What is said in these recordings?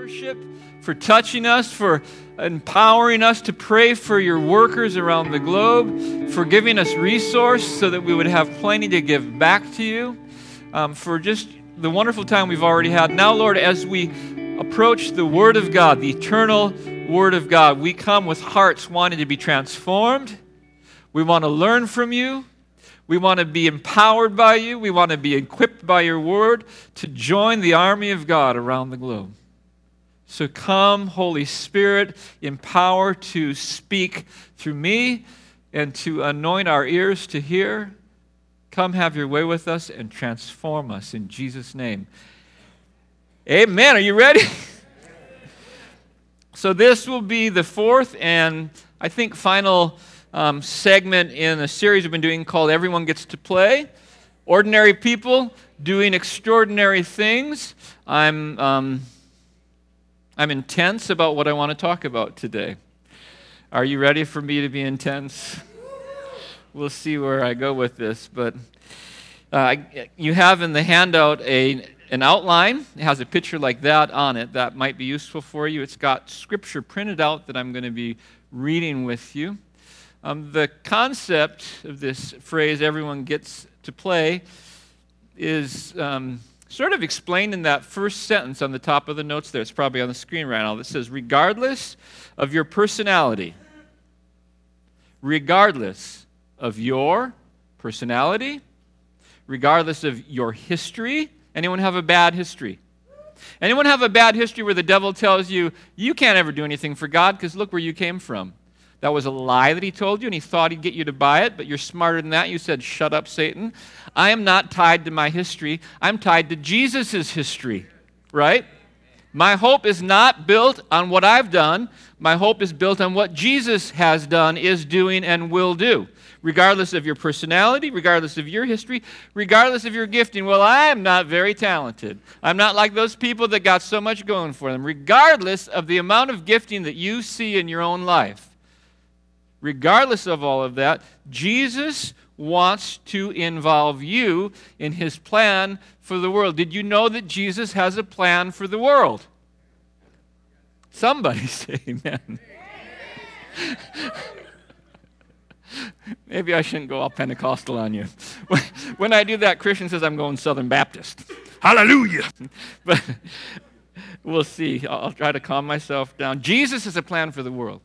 worship, for touching us, for empowering us to pray for your workers around the globe, for giving us resource so that we would have plenty to give back to you, for just the wonderful time we've already had. Now, Lord, as we approach the Word of God, the eternal Word of God, we come with hearts wanting to be transformed. We want to learn from you. We want to be empowered by you. We want to be equipped by your Word to join the army of God around the globe. So come, Holy Spirit, empower to speak through me and to anoint our ears to hear. Come have your way with us and transform us in Jesus' name. Amen. Are you ready? So this will be the fourth and I think final segment in a series we've been doing called Everyone Gets to Play. Ordinary people doing extraordinary things. I'm intense about what I want to talk about today. Are you ready for me to be intense? We'll see where I go with this, but you have in the handout an outline. It has a picture like that on it that might be useful for you. It's got scripture printed out that I'm going to be reading with you. The concept of this phrase, everyone gets to play, is sort of explained in that first sentence on the top of the notes there. It's probably on the screen right now that says, regardless of your personality, regardless of your personality, regardless of your history. Anyone have a bad history? Anyone have a bad history where the devil tells you, you can't ever do anything for God because look where you came from? That was a lie that he told you, and he thought he'd get you to buy it, but you're smarter than that. You said, shut up, Satan. I am not tied to my history. I'm tied to Jesus' history, right? My hope is not built on what I've done. My hope is built on what Jesus has done, is doing, and will do. Regardless of your personality, regardless of your history, regardless of your gifting. Well, I am not very talented. I'm not like those people that got so much going for them. Regardless of the amount of gifting that you see in your own life, regardless of all of that, Jesus wants to involve you in his plan for the world. Did you know that Jesus has a plan for the world? Somebody say amen. Maybe I shouldn't go all Pentecostal on you. When I do that, Christian says I'm going Southern Baptist. Hallelujah! But we'll see. I'll try to calm myself down. Jesus has a plan for the world.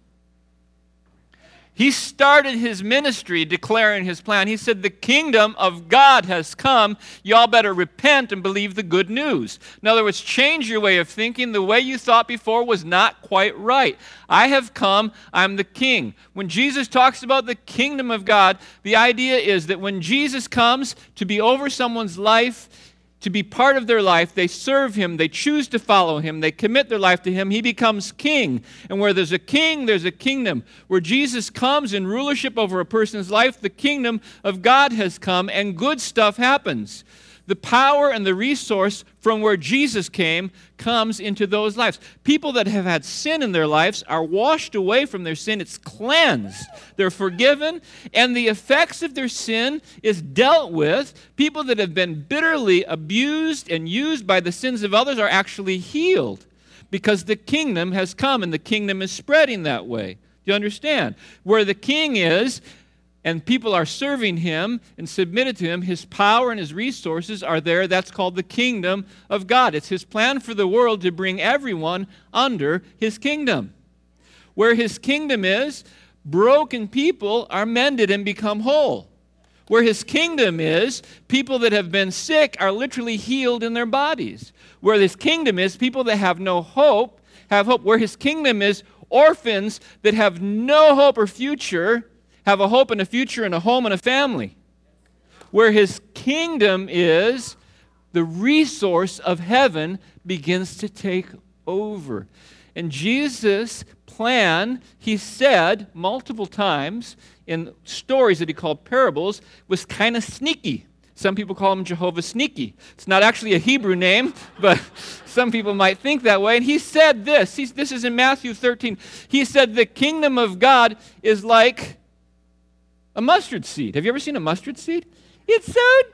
He started his ministry declaring his plan. He said, the kingdom of God has come. Y'all better repent and believe the good news. In other words, change your way of thinking. The way you thought before was not quite right. I have come. I'm the king. When Jesus talks about the kingdom of God, the idea is that when Jesus comes to be over someone's life, to be part of their life, they serve him, they choose to follow him, they commit their life to him, he becomes king. And where there's a king, there's a kingdom. Where Jesus comes in rulership over a person's life, the kingdom of God has come and good stuff happens. The power and the resource from where Jesus came comes into those lives. People that have had sin in their lives are washed away from their sin. It's cleansed. They're forgiven, and the effects of their sin is dealt with. People that have been bitterly abused and used by the sins of others are actually healed because the kingdom has come, and the kingdom is spreading that way. Do you understand? Where the king is, and people are serving him and submitted to him, his power and his resources are there. That's called the kingdom of God. It's his plan for the world to bring everyone under his kingdom. Where his kingdom is, broken people are mended and become whole. Where his kingdom is, people that have been sick are literally healed in their bodies. Where his kingdom is, people that have no hope have hope. Where his kingdom is, orphans that have no hope or future have a hope and a future and a home and a family. Where his kingdom is, the resource of heaven begins to take over. And Jesus' plan, he said multiple times in stories that he called parables, was kind of sneaky. Some people call him Jehovah Sneaky. It's not actually a Hebrew name, but some people might think that way. And he said this. This is in Matthew 13. He said, the kingdom of God is like a mustard seed. Have you ever seen a mustard seed? It's so dinky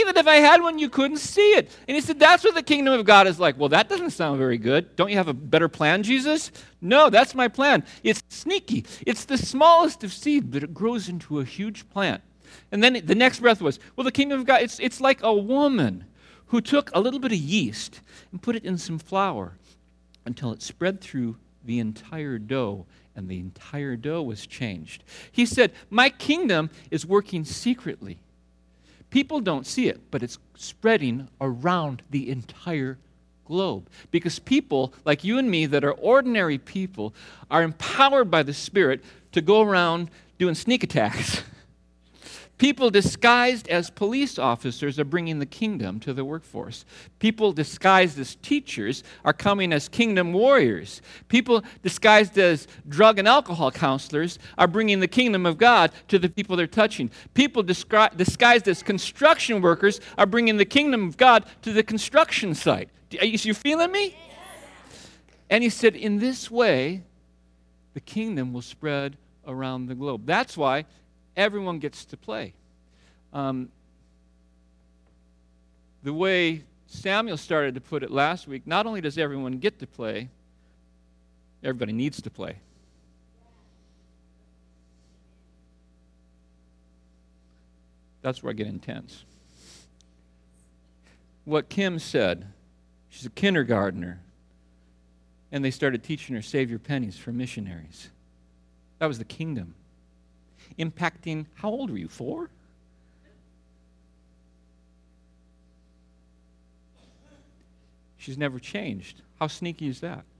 that if I had one, you couldn't see it. And he said, that's what the kingdom of God is like. Well, that doesn't sound very good. Don't you have a better plan, Jesus? No, that's my plan. It's sneaky. It's the smallest of seeds, but it grows into a huge plant. And then the next breath was, well, the kingdom of God, it's like a woman who took a little bit of yeast and put it in some flour until it spread through the entire dough, and the entire dough was changed. He said, my kingdom is working secretly. People don't see it, but it's spreading around the entire globe. Because people like you and me that are ordinary people are empowered by the Spirit to go around doing sneak attacks. People disguised as police officers are bringing the kingdom to the workforce. People disguised as teachers are coming as kingdom warriors. People disguised as drug and alcohol counselors are bringing the kingdom of God to the people they're touching. People disguised as construction workers are bringing the kingdom of God to the construction site. Are you feeling me? And he said, in this way, the kingdom will spread around the globe. That's why everyone gets to play. The way Samuel started to put it last week, not only does everyone get to play, everybody needs to play. That's where I get intense. What Kim said, she's a kindergartner, and they started teaching her save your pennies for missionaries. That was the kingdom. Impacting, how old were you, 4? She's never changed. How sneaky is that?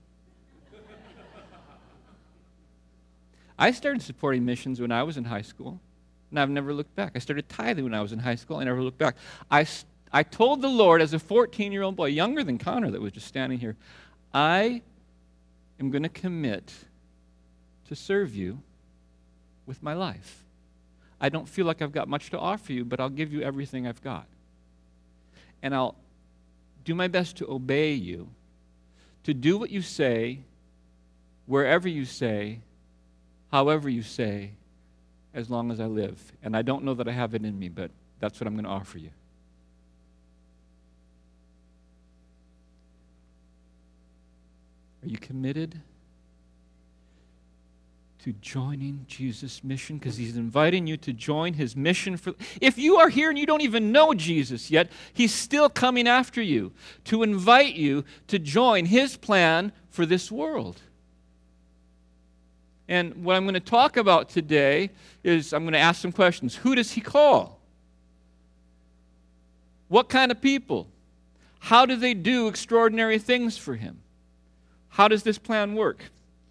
I started supporting missions when I was in high school, and I've never looked back. I started tithing when I was in high school, and I never looked back. I told the Lord as a 14-year-old boy, younger than Connor that was just standing here, I am going to commit to serve you with my life. I don't feel like I've got much to offer you, but I'll give you everything I've got. And I'll do my best to obey you, to do what you say, wherever you say, however you say, as long as I live. And I don't know that I have it in me, but that's what I'm going to offer you. Are you committed to joining Jesus' mission? Because he's inviting you to join his mission. If you are here and you don't even know Jesus yet, he's still coming after you to invite you to join his plan for this world. And what I'm going to talk about today is I'm going to ask some questions. Who does he call? What kind of people? How do they do extraordinary things for him? How does this plan work?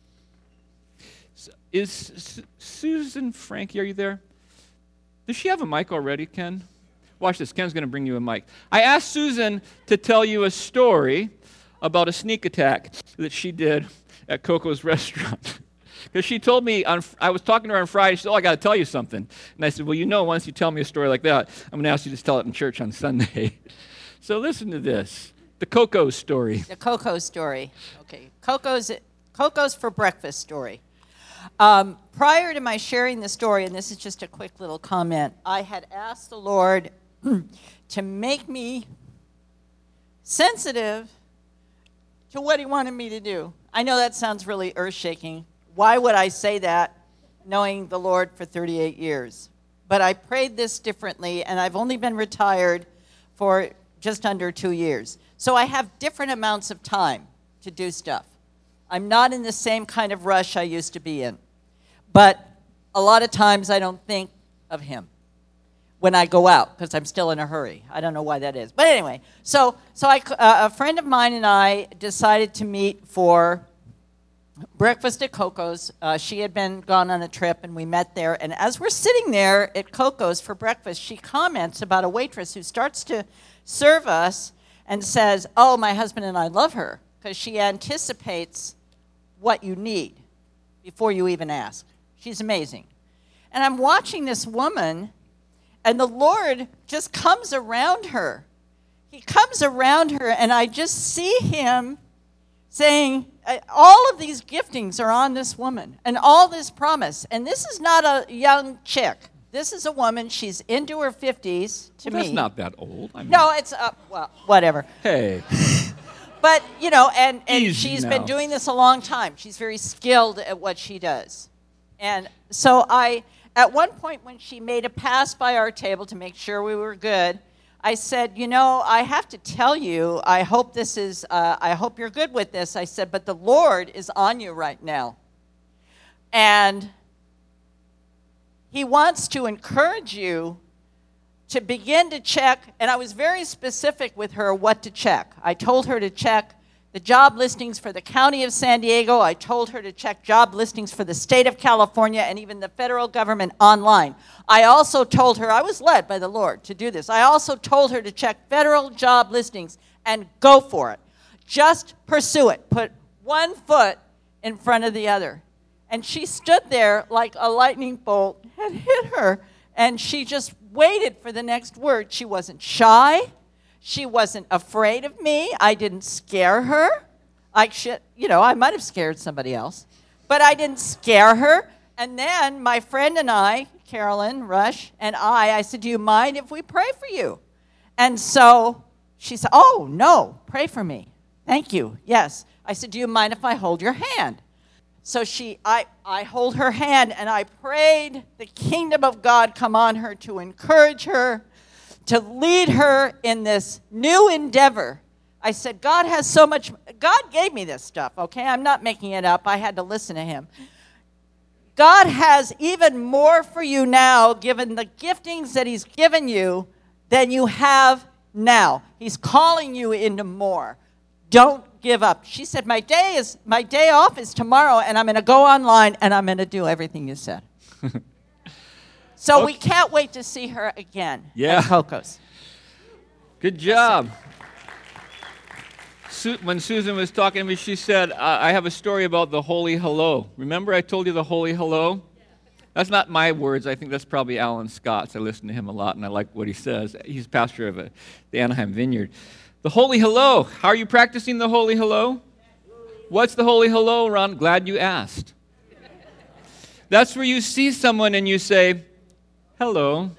Is Susan Frankie, are you there? Does she have a mic already, Ken? Watch this. Ken's going to bring you a mic. I asked Susan to tell you a story about a sneak attack that she did at Coco's restaurant. Because she told me, I was talking to her on Friday, she said, I got to tell you something. And I said, well, once you tell me a story like that, I'm going to ask you to tell it in church on Sunday. So listen to this. The Coco story. The Coco story. Okay. Coco's for breakfast story. Prior to my sharing the story, and this is just a quick little comment, I had asked the Lord to make me sensitive to what he wanted me to do. I know that sounds really earth-shaking. Why would I say that knowing the Lord for 38 years? But I prayed this differently, and I've only been retired for just under 2 years. So I have different amounts of time to do stuff. I'm not in the same kind of rush I used to be in. But a lot of times I don't think of him when I go out because I'm still in a hurry. I don't know why that is. But anyway, so a friend of mine and I decided to meet for breakfast at Coco's. She had been gone on a trip, and we met there. And as we're sitting there at Coco's for breakfast, she comments about a waitress who starts to serve us and says, oh, my husband and I love her, because she anticipates what you need before you even ask. She's amazing. And I'm watching this woman, and the Lord just comes around her. He comes around her, and I just see him saying, all of these giftings are on this woman, and all this promise. And this is not a young chick. This is a woman, she's into her 50s to me. That's not that old. I mean, No, it's, well, whatever. Hey. But, you know, and Easy she's now. been doing this a long time. She's very skilled at what she does. And so at one point when she made a pass by our table to make sure we were good, I said, you know, I have to tell you, I hope you're good with this. I said, but the Lord is on you right now. And He wants to encourage you to begin to check, and I was very specific with her what to check. I told her to check the job listings for the county of San Diego. I told her to check job listings for the state of California and even the federal government online. I also told her, I was led by the Lord to do this. I also told her to check federal job listings and go for it. Just pursue it. Put one foot in front of the other. And she stood there like a lightning bolt had hit her, and she just waited for the next word. She wasn't shy. She wasn't afraid of me. I didn't scare her. I might have scared somebody else, but I didn't scare her. And then my friend and I, Carolyn Rush, and I said, do you mind if we pray for you? And so she said, oh, no, pray for me. Thank you. Yes. I said, do you mind if I hold your hand? So I hold her hand, and I prayed the kingdom of God come on her to encourage her, to lead her in this new endeavor. I said, God gave me this stuff, okay? I'm not making it up. I had to listen to Him. God has even more for you now, given the giftings that He's given you, than you have now. He's calling you into more. Don't give up. She said, my day off is tomorrow, and I'm going to go online, and I'm going to do everything you said. So Okay. we can't wait to see her again Yeah. at Coco's. Good job. When Susan was talking to me, she said, I have a story about the holy hello. Remember I told you the holy hello? That's not my words. I think that's probably Alan Scott's. I listen to him a lot, and I like what he says. He's pastor of the Anaheim Vineyard. The holy hello. How are you practicing the holy hello? What's the holy hello, Ron? Glad you asked. That's where you see someone and you say, hello.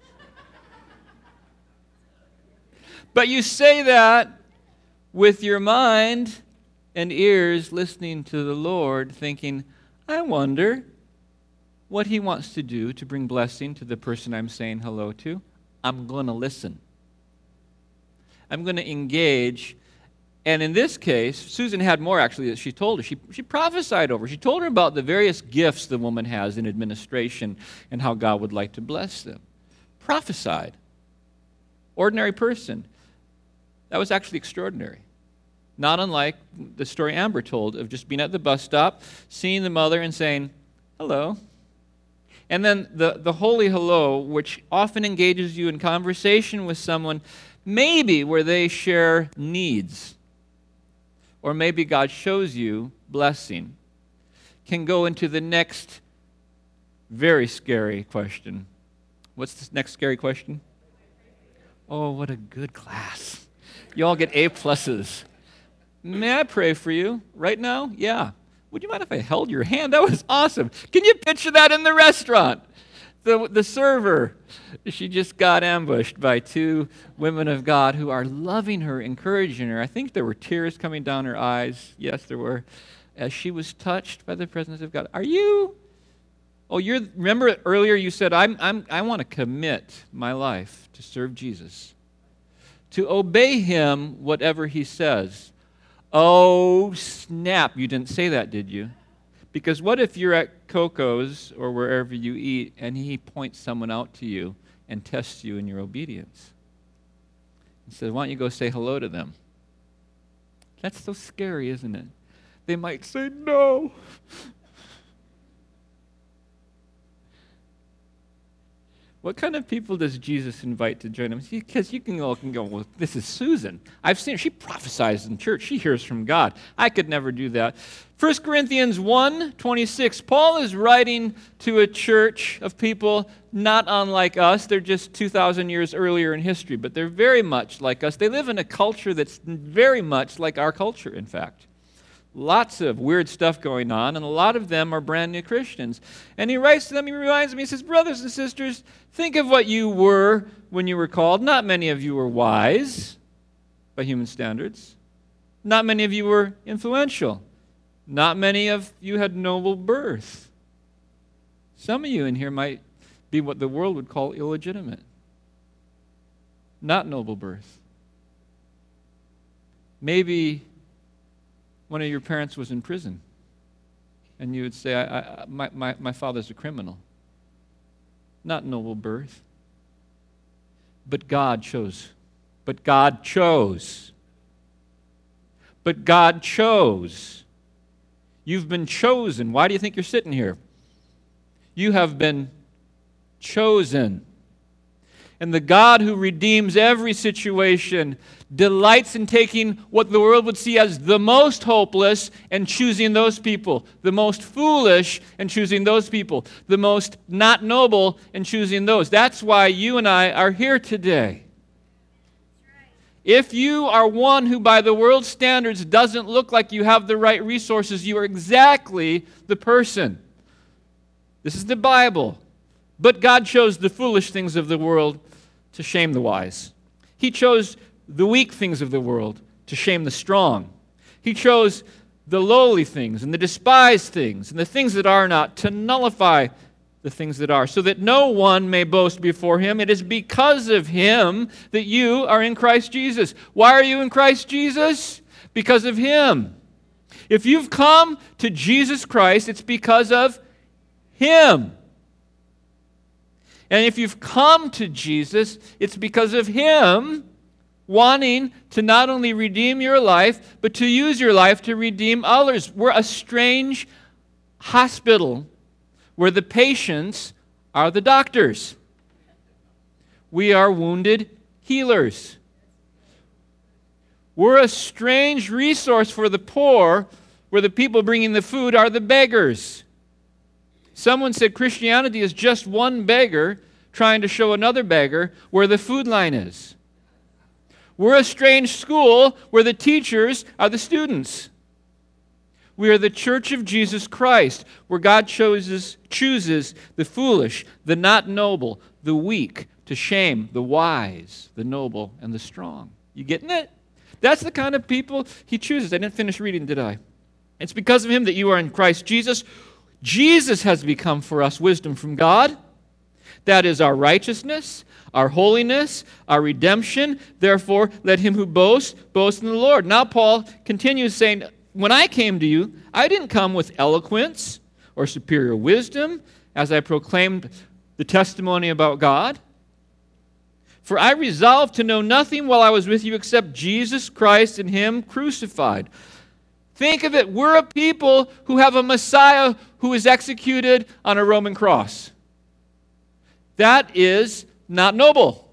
But you say that with your mind and ears listening to the Lord, thinking, I wonder what He wants to do to bring blessing to the person I'm saying hello to. I'm going to listen. I'm going to engage. And in this case, Susan had more actually that she told her. She prophesied over. She told her about the various gifts the woman has in administration and how God would like to bless them. Prophesied. Ordinary person. That was actually extraordinary. Not unlike the story Amber told of just being at the bus stop, seeing the mother and saying, hello. And then the holy hello, which often engages you in conversation with someone, maybe where they share needs, or maybe God shows you blessing, can go into the next very scary question. What's the next scary question? Oh, what a good class. You all get A+. May I pray for you right now? Yeah. Would you mind if I held your hand? That was awesome. Can you picture that in the restaurant? The server, she just got ambushed by two women of God who are loving her, encouraging her. I think there were tears coming down her eyes. Yes, there were. As she was touched by the presence of God. Are you? Oh, remember earlier you said, I want to commit my life to serve Jesus, to obey Him whatever He says. Oh, snap. You didn't say that, did you? Because what if you're at Coco's or wherever you eat and He points someone out to you and tests you in your obedience? He says, why don't you go say hello to them? That's so scary, isn't it? They might say no. What kind of people does Jesus invite to join Him? Because you can go, well, this is Susan. I've seen her. She prophesies in church. She hears from God. I could never do that. 1 Corinthians 1:26. Paul is writing to a church of people not unlike us. They're just 2,000 years earlier in history, but they're very much like us. They live in a culture that's very much like our culture, in fact. lots of weird stuff going on, and a lot of them are brand new Christians. And he writes to them, he reminds them, he says, brothers and sisters, think of what you were when you were called. Not many of you were wise by human standards. Not many of you were influential. Not many of you had noble birth. Some of you in here might be what the world would call illegitimate. Not noble birth. Maybe one of your parents was in prison, and you would say, my father's a criminal. Not noble birth. But God chose. But God chose. But God chose. You've been chosen. Why do you think you're sitting here? You have been chosen. And the God who redeems every situation delights in taking what the world would see as the most hopeless and choosing those people, the most foolish and choosing those people, the most not noble and choosing those. That's why you and I are here today. If you are one who by the world's standards doesn't look like you have the right resources, you are exactly the person. This is the Bible. But God chose the foolish things of the world to shame the wise. He chose the weak things of the world to shame the strong. He chose the lowly things and the despised things and the things that are not to nullify the things that are, so that no one may boast before him. It is because of him that you are in Christ Jesus. Why are you in Christ Jesus? Because of him. If you've come to Jesus Christ, it's because of him. And if you've come to Jesus, it's because of him wanting to not only redeem your life, but to use your life to redeem others. We're a strange hospital where the patients are the doctors. We are wounded healers. We're a strange resource for the poor, where the people bringing the food are the beggars. Someone said Christianity is just one beggar trying to show another beggar where the food line is. We're a strange school where the teachers are the students. We are the church of Jesus Christ, where God chooses the foolish, the not noble, the weak, to shame the wise, the noble, and the strong. You getting it? That's the kind of people he chooses. I didn't finish reading, did I? It's because of him that you are in Christ Jesus. Jesus has become for us wisdom from God. That is our righteousness, our holiness, our redemption. Therefore, let him who boasts, boast in the Lord. Now Paul continues saying, when I came to you, I didn't come with eloquence or superior wisdom as I proclaimed the testimony about God. For I resolved to know nothing while I was with you except Jesus Christ and him crucified. Think of it, we're a people who have a Messiah who is executed on a Roman cross. That is not noble.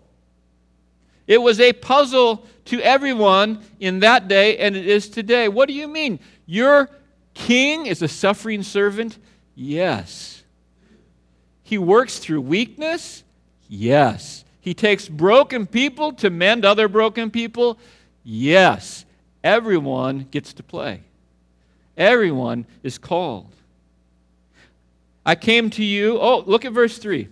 It was a puzzle to everyone in that day, and it is today. What do you mean? Your king is a suffering servant? Yes. He works through weakness? Yes. He takes broken people to mend other broken people? Yes. Everyone gets to play. Everyone is called. I came to you. Oh, look at verse 3.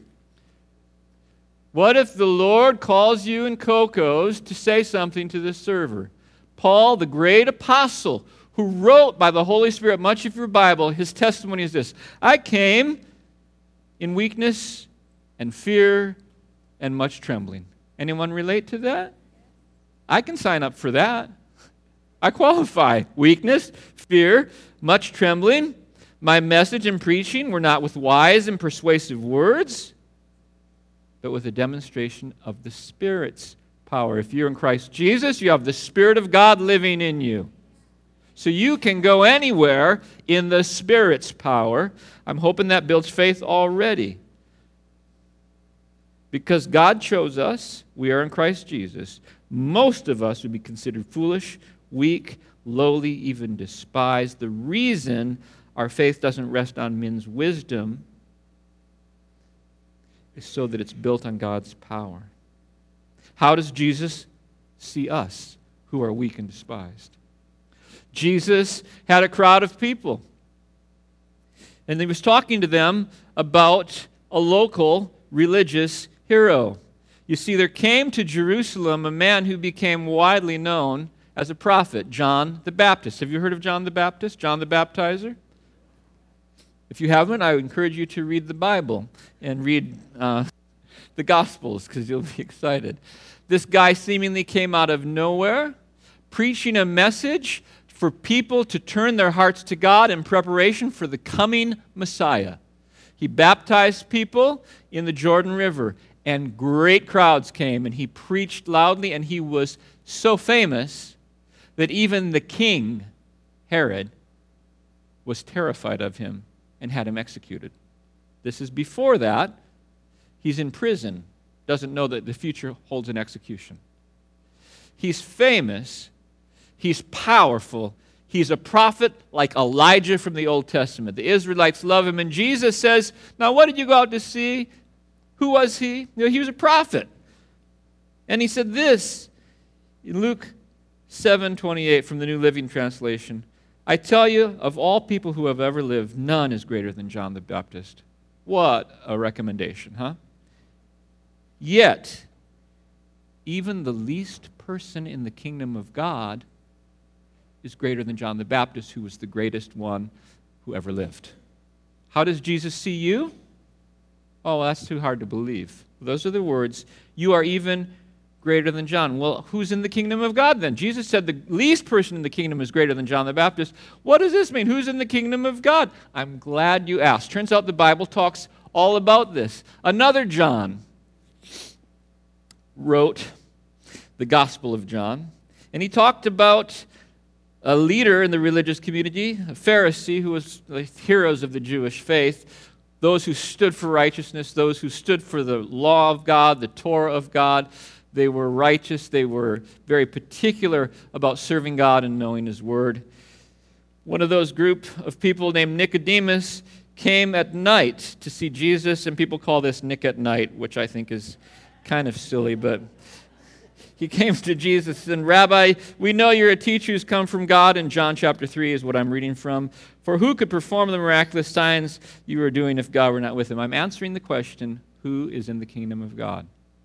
What if the Lord calls you in Cocos to say something to the server? Paul, the great apostle, who wrote by the Holy Spirit much of your Bible, his testimony is this: I came in weakness and fear and much trembling. Anyone relate to that? I can sign up for that. I qualify. Weakness, fear, much trembling. My message and preaching were not with wise and persuasive words, but with a demonstration of the Spirit's power. If you're in Christ Jesus, you have the Spirit of God living in you. So you can go anywhere in the Spirit's power. I'm hoping that builds faith already. Because God chose us, we are in Christ Jesus. Most of us would be considered foolish, weak, lowly, even despised. The reason our faith doesn't rest on men's wisdom is so that it's built on God's power. How does Jesus see us who are weak and despised? Jesus had a crowd of people. And he was talking to them about a local religious hero. You see, there came to Jerusalem a man who became widely known as a prophet, John the Baptist. Have you heard of John the Baptist, John the Baptizer? If you haven't, I would encourage you to read the Bible and read the Gospels, because you'll be excited. This guy seemingly came out of nowhere, preaching a message for people to turn their hearts to God in preparation for the coming Messiah. He baptized people in the Jordan River, and great crowds came, and he preached loudly, and he was so famous that even the king, Herod, was terrified of him and had him executed. This is before that. He's in prison, doesn't know that the future holds an execution. He's famous, he's powerful, he's a prophet like Elijah from the Old Testament. The Israelites love him, and Jesus says, now what did you go out to see? Who was he? He was a prophet. And he said this in Luke 7:28 from the New Living Translation, I tell you, of all people who have ever lived, none is greater than John the Baptist. What a recommendation, huh? Yet, even the least person in the kingdom of God is greater than John the Baptist, who was the greatest one who ever lived. How does Jesus see you? Oh, that's too hard to believe. Those are the words. You are even greater than John. Well, who's in the kingdom of God then? Jesus said the least person in the kingdom is greater than John the Baptist. What does this mean? Who's in the kingdom of God? I'm glad you asked. Turns out the Bible talks all about this. Another John wrote the Gospel of John, and he talked about a leader in the religious community, a Pharisee who was the heroes of the Jewish faith, those who stood for righteousness, those who stood for the law of God, the Torah of God. They were righteous. They were very particular about serving God and knowing His Word. One of those group of people named Nicodemus came at night to see Jesus, and people call this Nick at night, which I think is kind of silly, but he came to Jesus and, Rabbi, we know you're a teacher who's come from God, and John chapter 3 is what I'm reading from. For who could perform the miraculous signs you are doing if God were not with him? I'm answering the question, who is in the kingdom of God?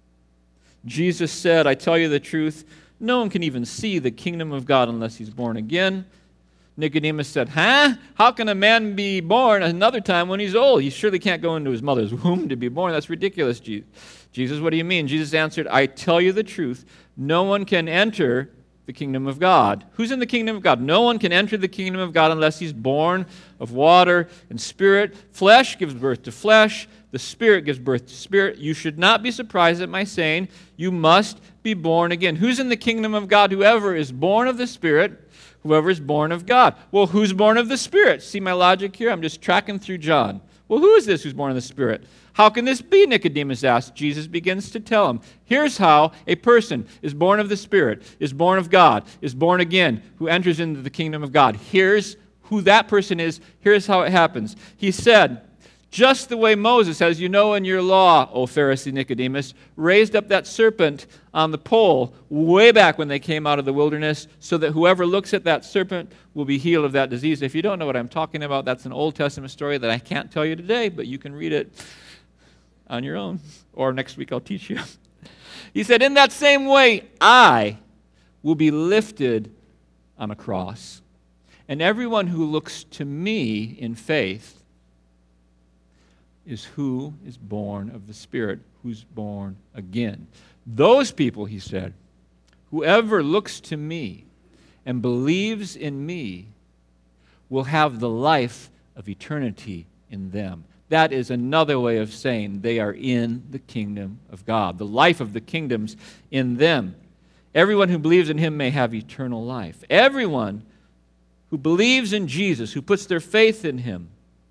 Jesus said, I tell you the truth, no one can even see the kingdom of God unless he's born again. Nicodemus said, How can a man be born another time when he's old? He surely can't go into his mother's womb to be born. That's ridiculous, Jesus. What do you mean? Jesus answered, I tell you the truth. No one can enter the kingdom of God. Who's in the kingdom of God? No one can enter the kingdom of God unless he's born of water and spirit. Flesh gives birth to flesh. The Spirit gives birth to spirit. You should not be surprised at my saying, you must be born again. Who's in the kingdom of God? Whoever is born of the Spirit, whoever is born of God. Well, who's born of the Spirit? See my logic here? I'm just tracking through John. Well, who is this who's born of the Spirit? How can this be? Nicodemus asked. Jesus begins to tell him. Here's how a person is born of the Spirit, is born of God, is born again, who enters into the kingdom of God. Here's who that person is. Here's how it happens. He said, just the way Moses, as you know in your law, O Pharisee Nicodemus, raised up that serpent on the pole way back when they came out of the wilderness, so that whoever looks at that serpent will be healed of that disease. If you don't know what I'm talking about, that's an Old Testament story that I can't tell you today, but you can read it on your own, or next week I'll teach you. He said, in that same way, I will be lifted on a cross, and everyone who looks to me in faith is who is born of the Spirit, who's born again. Those people, he said, whoever looks to me and believes in me will have the life of eternity in them. That is another way of saying they are in the kingdom of God. The life of the kingdom's in them. Everyone who believes in him may have eternal life. Everyone who believes in Jesus, who puts their faith in him,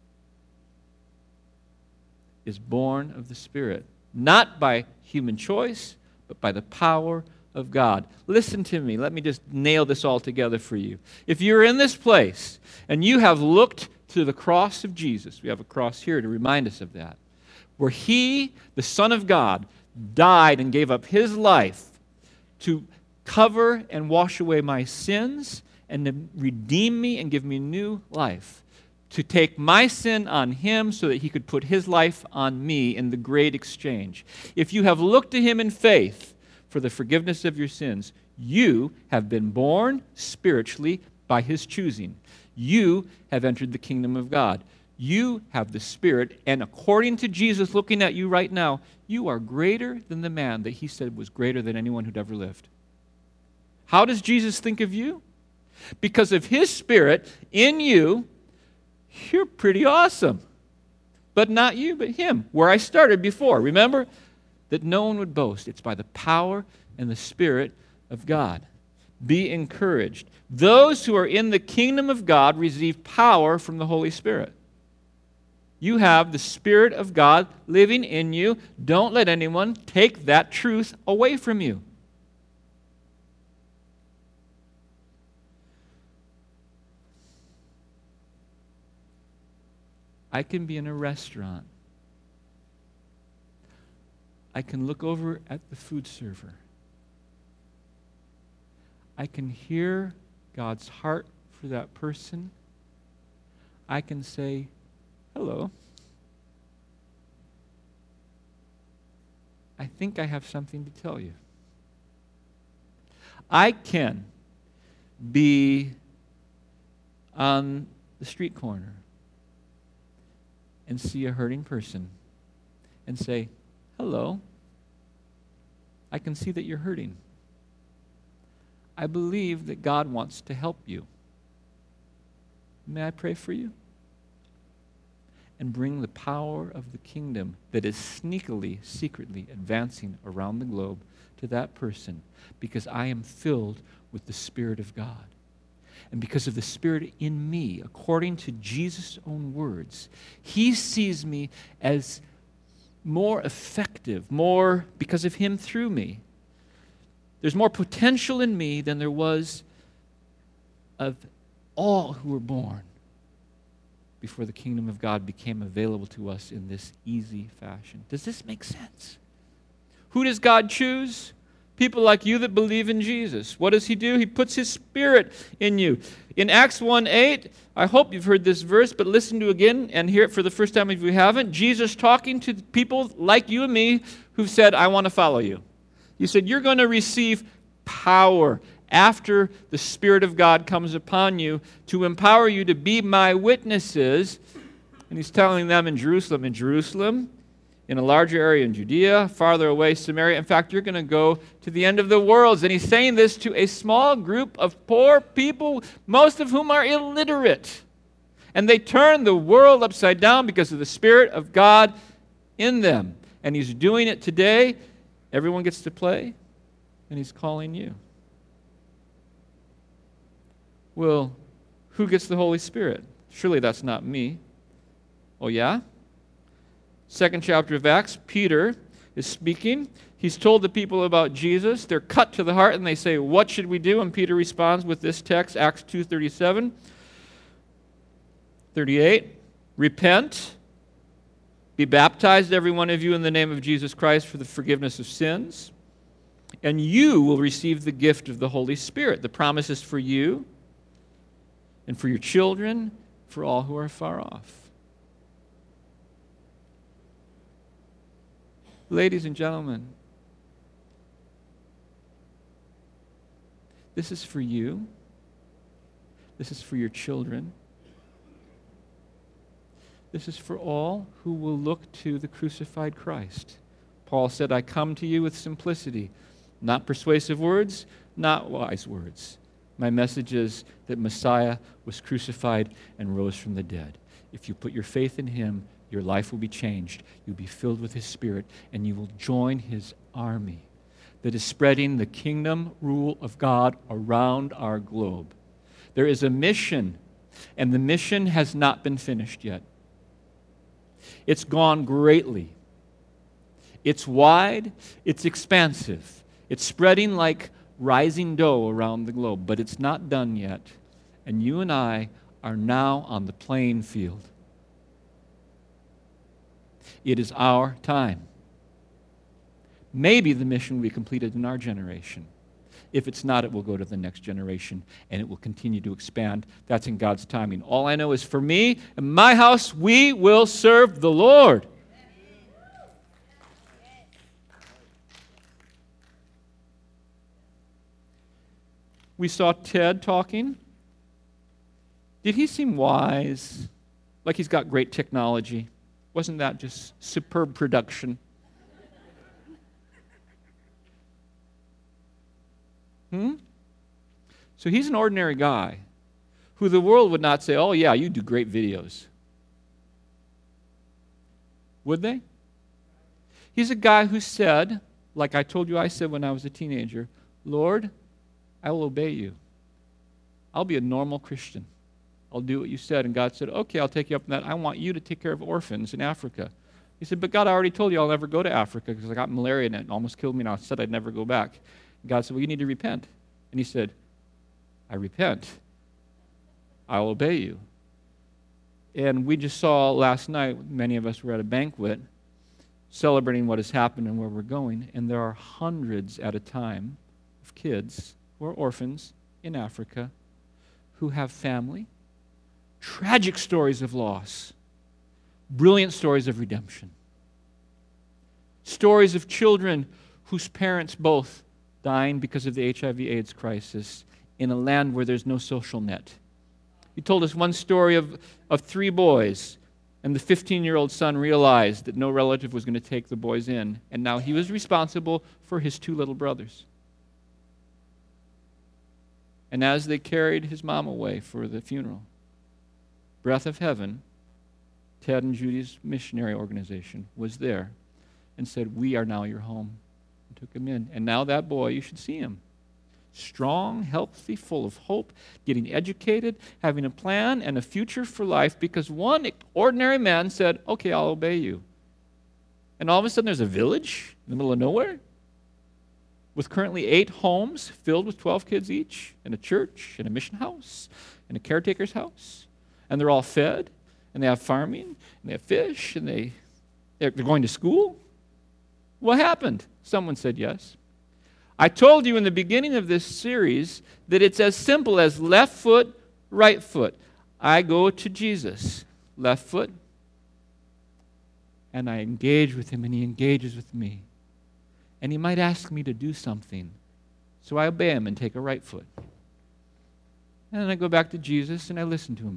is born of the Spirit, not by human choice, but by the power of God. Listen to me. Let me just nail this all together for you. If you're in this place and you have looked to the cross of Jesus, we have a cross here to remind us of that, where he, the Son of God, died and gave up his life to cover and wash away my sins and to redeem me and give me new life, to take my sin on him so that he could put his life on me in the great exchange. If you have looked to him in faith for the forgiveness of your sins, you have been born spiritually by his choosing. You have entered the kingdom of God. You have the Spirit, and according to Jesus looking at you right now, you are greater than the man that he said was greater than anyone who'd ever lived. How does Jesus think of you? Because of his Spirit in you, you're pretty awesome. But not you, but him. Where I started before. Remember? That no one would boast. It's by the power and the Spirit of God. Be encouraged. Those who are in the kingdom of God receive power from the Holy Spirit. You have the Spirit of God living in you. Don't let anyone take that truth away from you. I can be in a restaurant. I can look over at the food server. I can hear God's heart for that person. I can say, hello. I think I have something to tell you. I can be on the street corner and see a hurting person and say, hello, I can see that you're hurting. I believe that God wants to help you. May I pray for you? And bring the power of the kingdom that is sneakily, secretly advancing around the globe to that person, because I am filled with the Spirit of God. And because of the Spirit in me, according to Jesus' own words, he sees me as more effective, more because of him through me. There's more potential in me than there was of all who were born before the kingdom of God became available to us in this easy fashion. Does this make sense? Who does God choose? People like you that believe in Jesus. What does he do? He puts his Spirit in you. In Acts 1:8, I hope you've heard this verse, but listen to it again and hear it for the first time if you haven't. Jesus talking to people like you and me who've said, I want to follow you. He said, you're going to receive power after the Spirit of God comes upon you to empower you to be my witnesses. And he's telling them in Jerusalem, in a larger area in Judea, farther away, Samaria. In fact, you're going to go to the end of the world. And he's saying this to a small group of poor people, most of whom are illiterate. And they turn the world upside down because of the Spirit of God in them. And he's doing it today. Everyone gets to play, and he's calling you. Well, who gets the Holy Spirit? Surely that's not me. Oh, yeah? Second chapter of Acts, Peter is speaking. He's told the people about Jesus. They're cut to the heart, and they say, what should we do? And Peter responds with this text, Acts 2:37, 38. Repent, be baptized, every one of you, in the name of Jesus Christ for the forgiveness of sins, and you will receive the gift of the Holy Spirit. The promise is for you and for your children, for all who are far off. Ladies and gentlemen, this is for you. This is for your children. This is for all who will look to the crucified Christ. Paul said, I come to you with simplicity, not persuasive words, not wise words. My message is that Messiah was crucified and rose from the dead. If you put your faith in him, your life will be changed. You'll be filled with his Spirit, and you will join his army that is spreading the kingdom rule of God around our globe. There is a mission, and the mission has not been finished yet. It's gone greatly. It's wide, it's expansive. It's spreading like rising dough around the globe, but it's not done yet. And you and I are now on the playing field. It is our time. Maybe the mission will be completed in our generation. If it's not, it will go to the next generation, and it will continue to expand. That's in God's timing. All I know is for me and my house, we will serve the Lord. We saw Ted talking. Did he seem wise? Like he's got great technology? Wasn't that just superb production? So he's an ordinary guy who the world would not say, oh yeah, you do great videos. Would they? He's a guy who said, like I told you I said when I was a teenager, Lord, I will obey you. I'll be a normal Christian. I'll do what you said. And God said, okay, I'll take you up on that. I want you to take care of orphans in Africa. He said, but God, I already told you I'll never go to Africa because I got malaria and it almost killed me and I said I'd never go back. And God said, well, you need to repent. And he said, I repent. I'll obey you. And we just saw last night, many of us were at a banquet celebrating what has happened and where we're going. And there are hundreds at a time of kids who are orphans in Africa who have family, tragic stories of loss, brilliant stories of redemption, stories of children whose parents both dying because of the HIV/AIDS crisis in a land where there's no social net. He told us one story of 3 boys, and the 15-year-old son realized that no relative was going to take the boys in, and now he was responsible for his 2 little brothers. And as they carried his mom away for the funeral, Breath of Heaven, Ted and Judy's missionary organization, was there and said, we are now your home. And took him in. And now that boy, you should see him. Strong, healthy, full of hope, getting educated, having a plan and a future for life because one ordinary man said, okay, I'll obey you. And all of a sudden there's a village in the middle of nowhere with currently 8 homes filled with 12 kids each, and a church, and a mission house, and a caretaker's house. And they're all fed, and they have farming, and they have fish, and they're going to school. What happened? Someone said yes. I told you in the beginning of this series that it's as simple as left foot, right foot. I go to Jesus, left foot, and I engage with him, and he engages with me. And he might ask me to do something, so I obey him and take a right foot. And then I go back to Jesus, and I listen to him.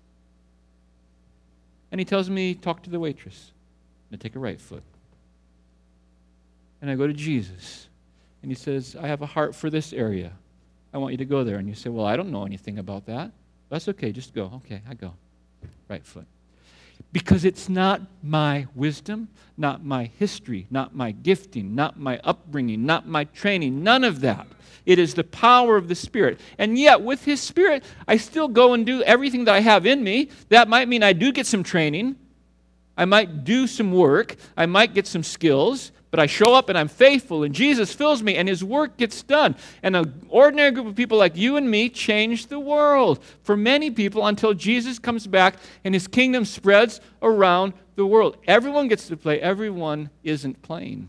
And he tells me, talk to the waitress, and I take a right foot. And I go to Jesus, and he says, I have a heart for this area. I want you to go there. And you say, well, I don't know anything about that. That's okay, just go. Okay, I go. Right foot. Because it's not my wisdom, not my history, not my gifting, not my upbringing, not my training, none of that. It is the power of the Spirit. And yet, with His Spirit, I still go and do everything that I have in me. That might mean I do get some training. I might do some work. I might get some skills. But I show up and I'm faithful, and Jesus fills me, and His work gets done. And an ordinary group of people like you and me change the world for many people until Jesus comes back and His kingdom spreads around the world. Everyone gets to play. Everyone isn't playing.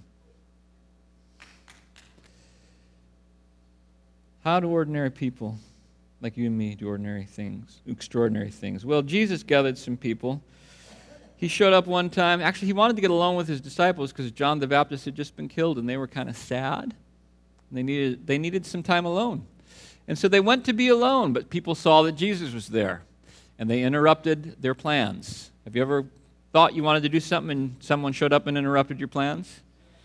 How do ordinary people like you and me do ordinary things, extraordinary things? Well, Jesus gathered some people. He showed up one time. Actually, he wanted to get along with his disciples because John the Baptist had just been killed, and they were kind of sad. They needed some time alone. And so they went to be alone, but people saw that Jesus was there, and they interrupted their plans. Have you ever thought you wanted to do something and someone showed up and interrupted your plans?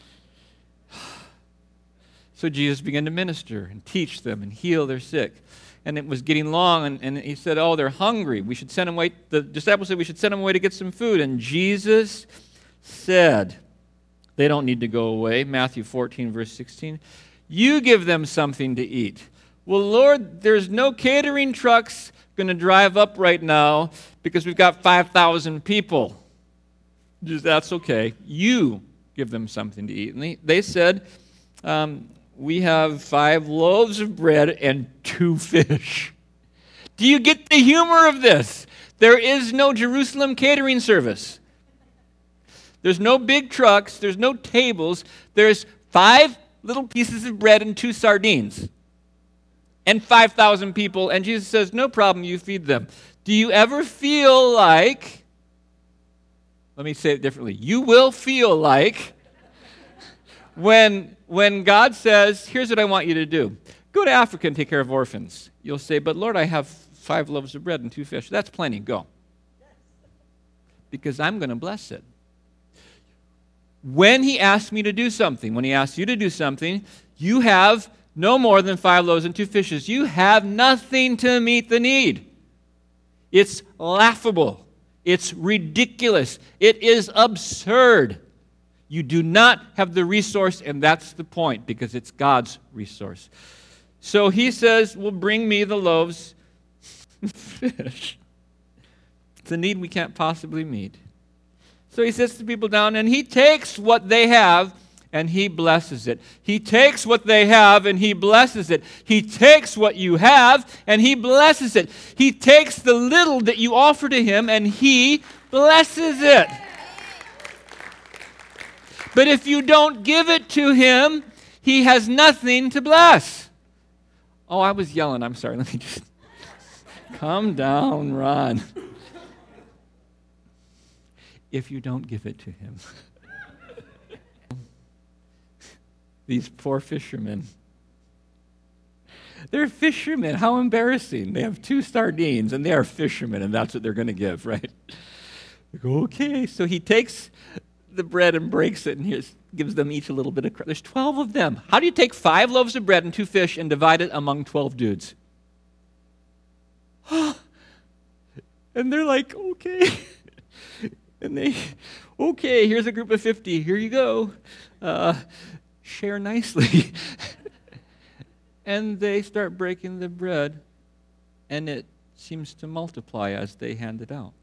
So Jesus began to minister and teach them and heal their sick. And it was getting long, and he said, oh, they're hungry. We should send them away. The disciples said we should send them away to get some food. And Jesus said, they don't need to go away. Matthew 14, verse 16. You give them something to eat. Well, Lord, there's no catering trucks going to drive up right now because we've got 5,000 people. That's okay. You give them something to eat. And they said, we have 5 loaves of bread and 2 fish. Do you get the humor of this? There is no Jerusalem catering service. There's no big trucks. There's no tables. There's 5 little pieces of bread and 2 sardines. and 5,000 people, and Jesus says, no problem, you feed them. Do you ever feel like, let me say it differently, you will feel like when God says, here's what I want you to do. Go to Africa and take care of orphans. You'll say, but Lord, I have 5 loaves of bread and 2 fish. That's plenty, go. Because I'm going to bless it. When he asks me to do something, when he asks you to do something, you have no more than 5 loaves and 2 fishes. You have nothing to meet the need. It's laughable. It's ridiculous. It is absurd. You do not have the resource, and that's the point, because it's God's resource. So he says, well, bring me the loaves and fish. It's a need we can't possibly meet. So he sits the people down, and he takes what they have, and he blesses it. He takes what they have, and he blesses it. He takes what you have, and he blesses it. He takes the little that you offer to him, and he blesses it. But if you don't give it to him, he has nothing to bless. Oh, I was yelling. I'm sorry. Let me just calm down, Ron. If you don't give it to him. These poor fishermen. They're fishermen. How embarrassing. They have 2 sardines, and they are fishermen, and that's what they're going to give, right? They go, okay. So he takes the bread and breaks it, and gives them each a little bit of credit. There's 12 of them. How do you take 5 loaves of bread and 2 fish and divide it among 12 dudes? And they're like, okay. And okay, here's a group of 50. Here you go. Share nicely. And they start breaking the bread, and it seems to multiply as they hand it out.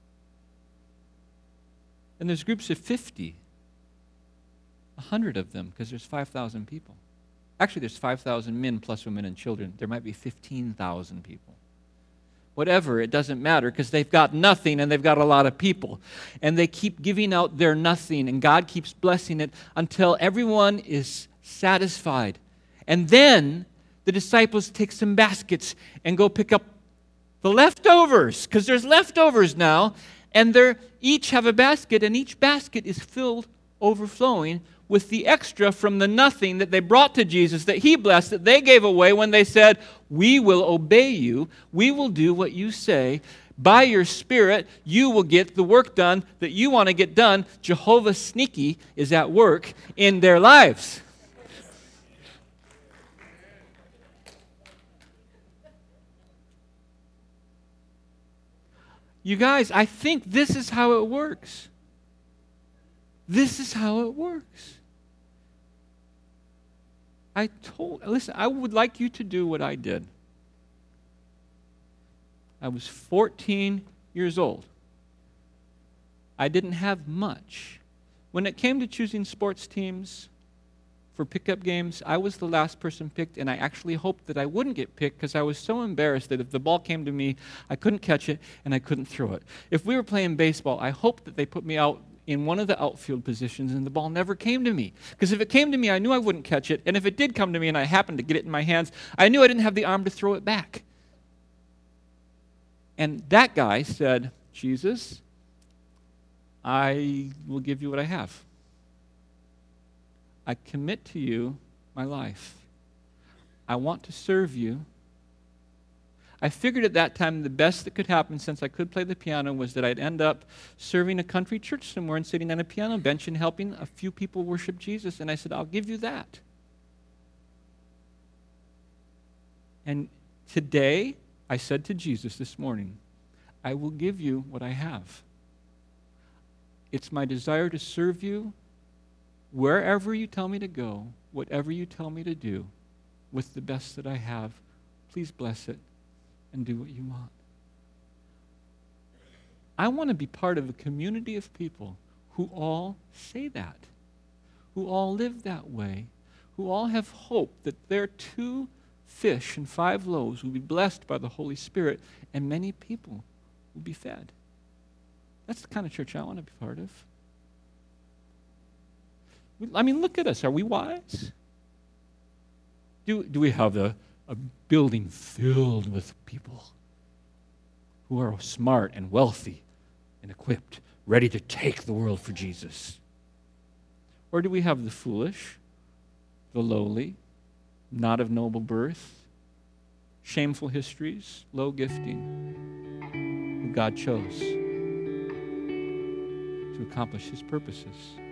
And there's groups of 50, 100 of them, because there's 5,000 people. Actually, there's 5,000 men plus women and children. There might be 15,000 people. Whatever, it doesn't matter, because they've got nothing and they've got a lot of people. And they keep giving out their nothing, and God keeps blessing it until everyone is satisfied. And then the disciples take some baskets and go pick up the leftovers, because there's leftovers now. And they each have a basket, and each basket is filled, overflowing, with the extra from the nothing that they brought to Jesus, that he blessed, that they gave away when they said, we will obey you, we will do what you say. By your Spirit, you will get the work done that you want to get done. Jehovah Sneaky is at work in their lives. You guys, I think this is how it works. This is how it works. Listen, I would like you to do what I did. I was 14 years old. I didn't have much. When it came to choosing sports teams for pickup games, I was the last person picked, and I actually hoped that I wouldn't get picked because I was so embarrassed that if the ball came to me, I couldn't catch it and I couldn't throw it. If we were playing baseball, I hoped that they put me out in one of the outfield positions and the ball never came to me. Because if it came to me, I knew I wouldn't catch it, and if it did come to me and I happened to get it in my hands, I knew I didn't have the arm to throw it back. And that guy said, Jesus, I will give you what I have. I commit to you my life. I want to serve you. I figured at that time the best that could happen, since I could play the piano, was that I'd end up serving a country church somewhere and sitting on a piano bench and helping a few people worship Jesus. And I said, I'll give you that. And today, I said to Jesus this morning, I will give you what I have. It's my desire to serve you wherever you tell me to go, whatever you tell me to do, with the best that I have. Please bless it and do what you want. I want to be part of a community of people who all say that, who all live that way, who all have hope that their 2 fish and 5 loaves will be blessed by the Holy Spirit, and many people will be fed. That's the kind of church I want to be part of. I mean, look at us. Are we wise? Do we have a a building filled with people who are smart and wealthy and equipped, ready to take the world for Jesus? Or do we have the foolish, the lowly, not of noble birth, shameful histories, low gifting, who God chose to accomplish his purposes?